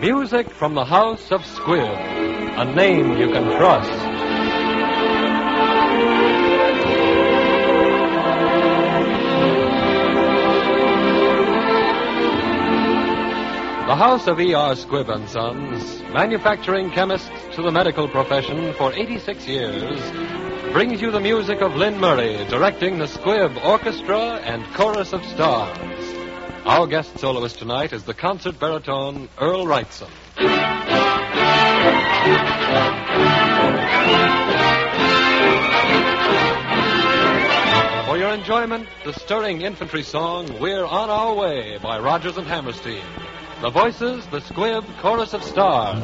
Music from the House of Squibb, a name you can trust. The House of E.R. Squibb and Sons, manufacturing chemists to the medical profession for 86 years, brings you the music of Lynn Murray, directing the Squibb Orchestra and Chorus of Stars. Our guest soloist tonight is the concert baritone Earl Wrightson. For your enjoyment, the stirring infantry song We're on Our Way by Rodgers and Hammerstein. The voices, the Squibb Chorus of Stars.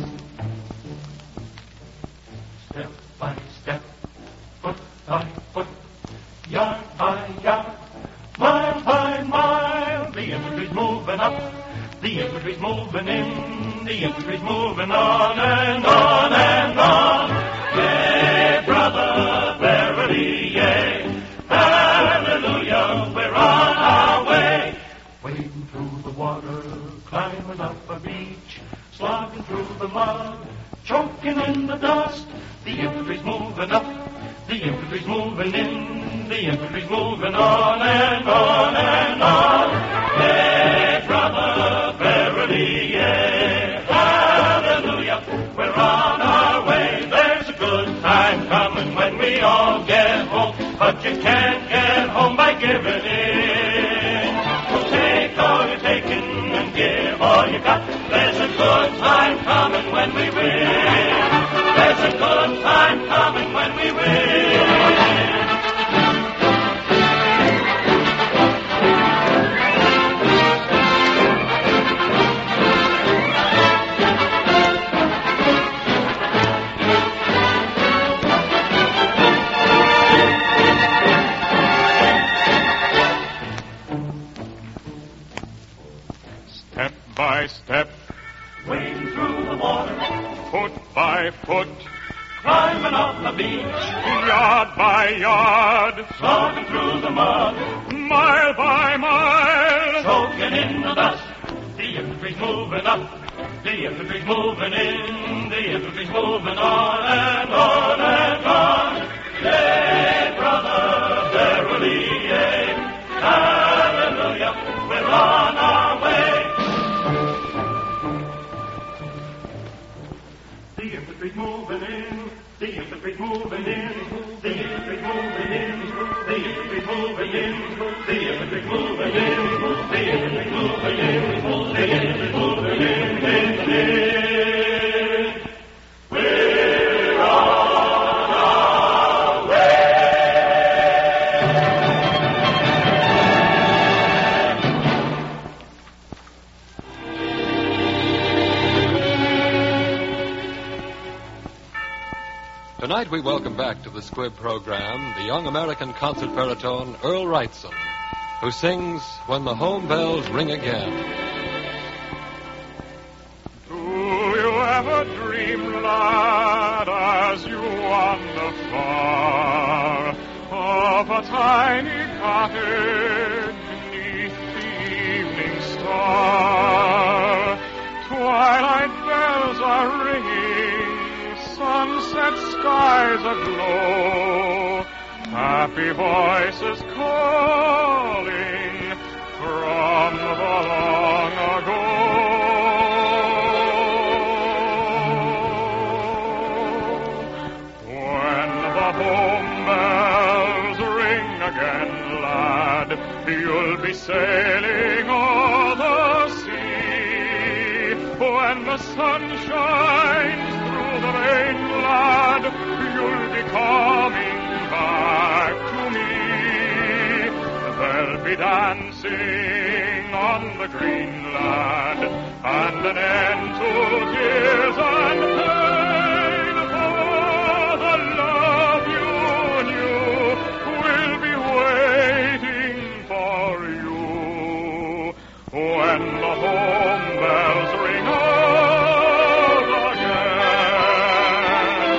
Step by step, foot by foot, yard by yard, mile by mile, the infantry's moving up, the infantry's moving in, the infantry's moving on and on and on. Yea, brother, verily, yea, hallelujah, we're on our way. Wading through the water, climbing up a beach, slogging through the mud, choking in the dust. The infantry's moving up, the infantry's moving in, the infantry's moving on and on and on. Yea, brother, verily, yea, hallelujah, we're on our way. There's a good time coming when we all get home, but you can't get home by giving in. So take all you're taking and give all you got. There's a good time coming when we win. There's a good time coming when we win. Step by step, Wading through the water, foot by foot, climbing up the beach, yard by yard, slogging through the mud, mile by mile, choking in the dust. The infantry's moving up, the infantry's moving in, the infantry's moving on and on and on. Yea, brother, verily, yea, hallelujah, we're on our way. The infantry's moving in, the infantry's moving in, the infantry's moving in, the infantry's moving in, the infantry's moving in, the infantry's moving in, the infantry's moving in. We're on our way. Tonight we welcome back to the Squibb program the young American concert baritone Earl Wrightson, who sings When the Home Bells Ring Again. Do you ever dream, lad, as you wander far, of a tiny cottage beneath the evening star? Twilight bells are ringing, sunset skies aglow, happy voices calling from the long ago. When the home bells ring again, lad, you'll be sailing o'er the sea. When the sun shines through the rain, lad, you'll be coming back to me. There'll be dancing on the green, lad, and an end to tears and pain. For the love you knew will be waiting for you when the home bells ring out again.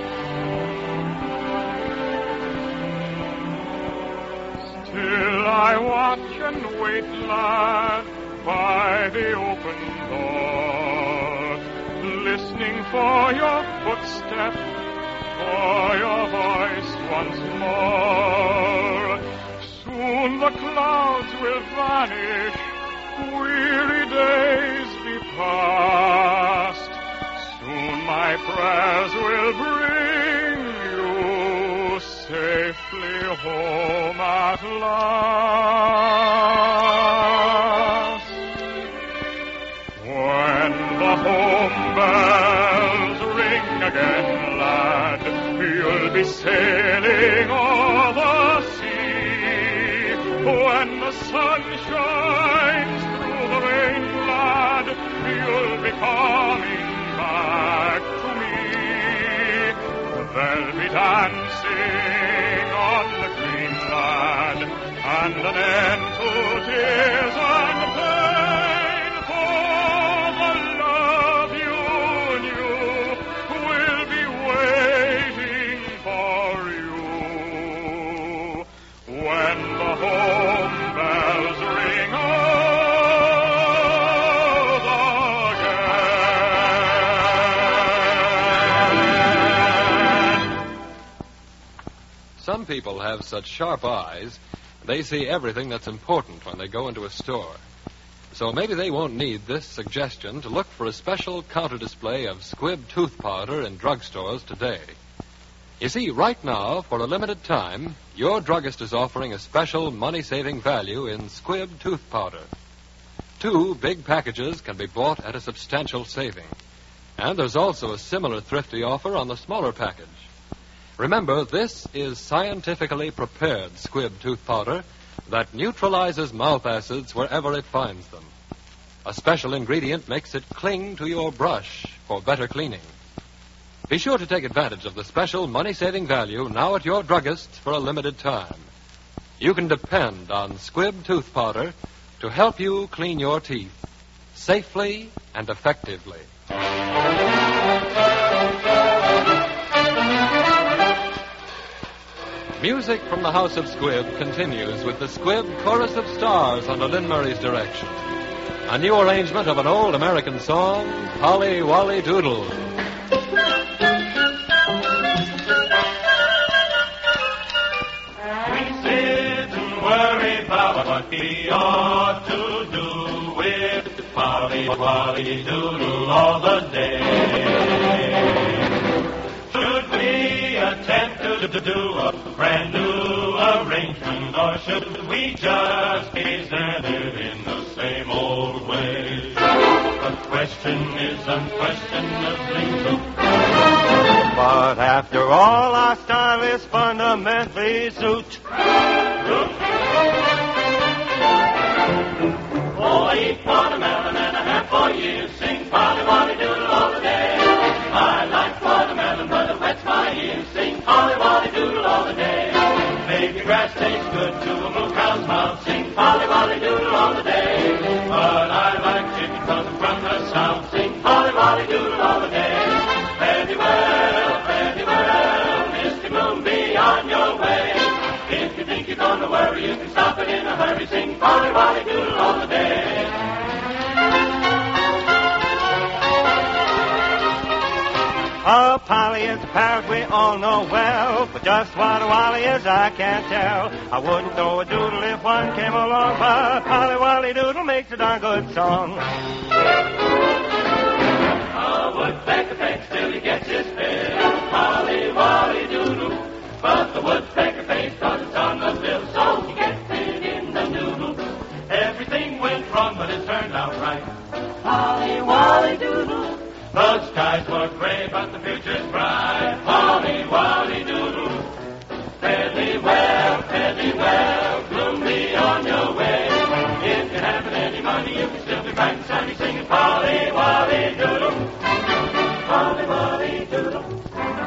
Still I I watch and wait, lad, by the open door, listening for your footstep, for your voice once more. Soon the clouds will vanish, weary days be past. Soon my prayers will bring you safely home at last. When the home bells ring again, lad, you'll be sailing o'er the sea. When the sun shines through the rain, lad, you'll be coming back to me. There'll be dancing on the green, lad, and an end to tears and pain. For the love you knew will be waiting for you. When the home bells ring out again. Some people have such sharp eyes, they see everything that's important when they go into a store. So maybe they won't need this suggestion to look for a special counter display of Squibb tooth powder in drugstores today. You see, right now, for a limited time, your druggist is offering a special money-saving value in Squibb tooth powder. 2 big packages can be bought at a substantial saving. And there's also a similar thrifty offer on the smaller package. Remember, this is scientifically prepared Squibb tooth powder that neutralizes mouth acids wherever it finds them. A special ingredient makes it cling to your brush for better cleaning. Be sure to take advantage of the special money-saving value now at your druggist for a limited time. You can depend on Squibb tooth powder to help you clean your teeth safely and effectively. Music from the House of Squibb continues with the Squibb Chorus of Stars under Lynn Murray's direction. A new arrangement of an old American song, Polly Wolly Doodle. We sit and worry about what we ought to do with Polly Wolly Doodle all the day. Should we attempt to do a brand new arrangement, or should we just gaze at it in the same old way? The question is unquestionably true. But after all, our style is fundamentally zoot. Oh, I eat watermelon and a half for years, sing Polly Wolly Doodle all the day. I like watermelon, but it wets my ears, sing Polly Wolly Doodle all the day. Baby grass tastes good to a moo cow's mouth, sing Polly Wolly Doodle all the day. But I like chicken from the south, sing Polly Wolly Doodle all the day. Fare well, Misty Moon, be on your way. If you think you're gonna worry, you can stop it in a hurry, sing Polly Wolly Doodle all the day. Oh, Polly is a parrot we all know well, but just what a Wolly is I can't tell. I wouldn't throw a doodle if one came along, but Polly Wolly Doodle makes a darn good song. A woodpecker pecks till he gets his fill, Polly Wolly Doodle, but the woodpecker pays 'cause it's on the bill, so he gets it in the noodle. Everything went wrong, but it turned out right. Polly Wolly Doodle. The skies were gray, but the future's bright. Polly Wolly Doodle. Fairly well, gloomily on your way. If you haven't any money, you can still be bright and sunny, singing Polly Wolly Doodle. Polly Wolly Doodle.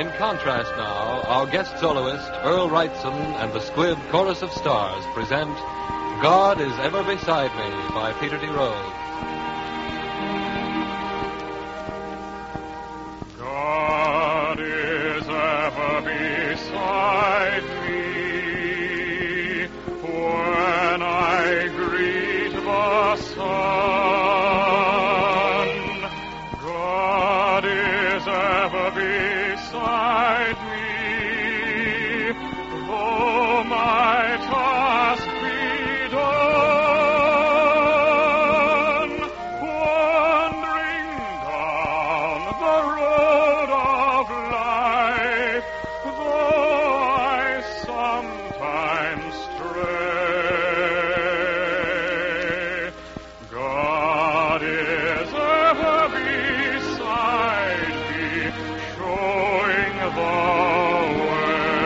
In contrast now, our guest soloist, Earl Wrightson, and the Squibb Chorus of Stars present God Is Ever Beside Me by Peter D. Rose. God is ever beside me when I greet the sun. God is ever beside me, though my task be done, wandering down the road of life, though I sometimes stray. God is ever beside me, showing the way.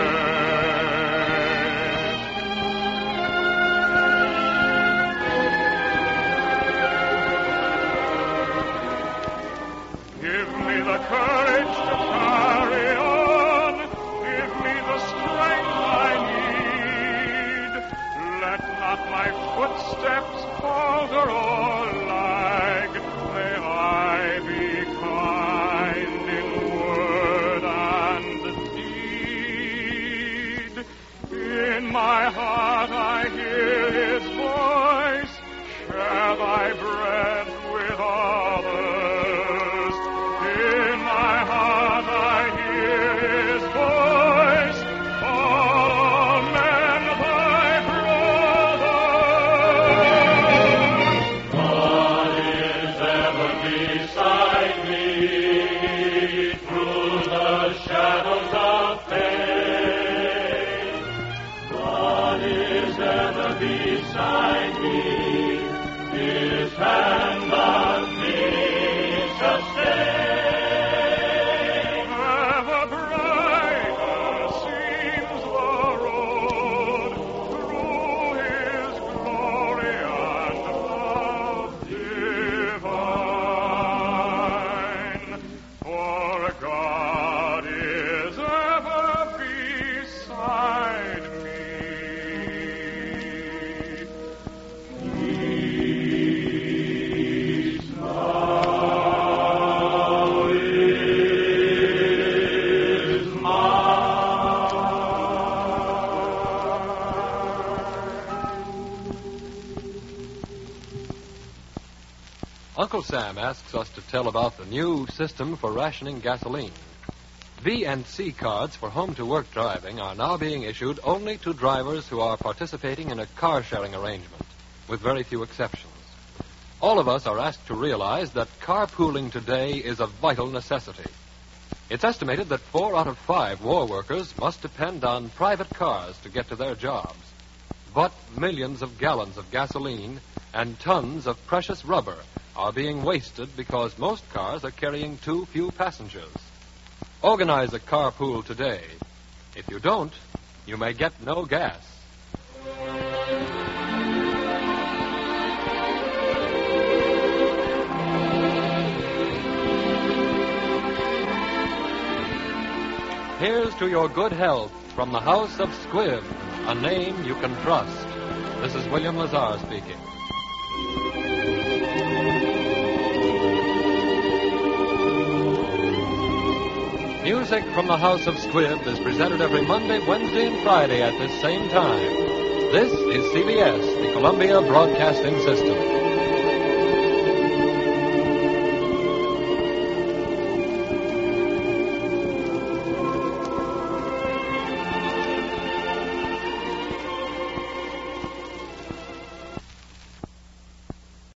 Give me the courage to carry on. Give me the strength I need. Let not my footsteps falter or lag. May I be kind in word and deed. In my heart I hear his voice. Share thy bread with others. In my heart I hear his voice. Call all men thy brothers. God is ever beside me through the shadows of faith. God is ever beside me. His hand on me shall stay. Ever brighter seems the road through his glory and love divine. For God is ever beside me. Peace now is mine. Uncle Sam asks us to tell about the new system for rationing gasoline. V&C cards for home-to-work driving are now being issued only to drivers who are participating in a car-sharing arrangement, with very few exceptions. All of us are asked to realize that carpooling today is a vital necessity. It's estimated that 4 out of 5 war workers must depend on private cars to get to their jobs. But millions of gallons of gasoline and tons of precious rubber are being wasted because most cars are carrying too few passengers. Organize a carpool today. If you don't, you may get no gas. Here's to your good health from the House of Squibb, a name you can trust. This is William Lazar speaking. Music from the House of Squibb is presented every Monday, Wednesday, and Friday at this same time. This is CBS, the Columbia Broadcasting System.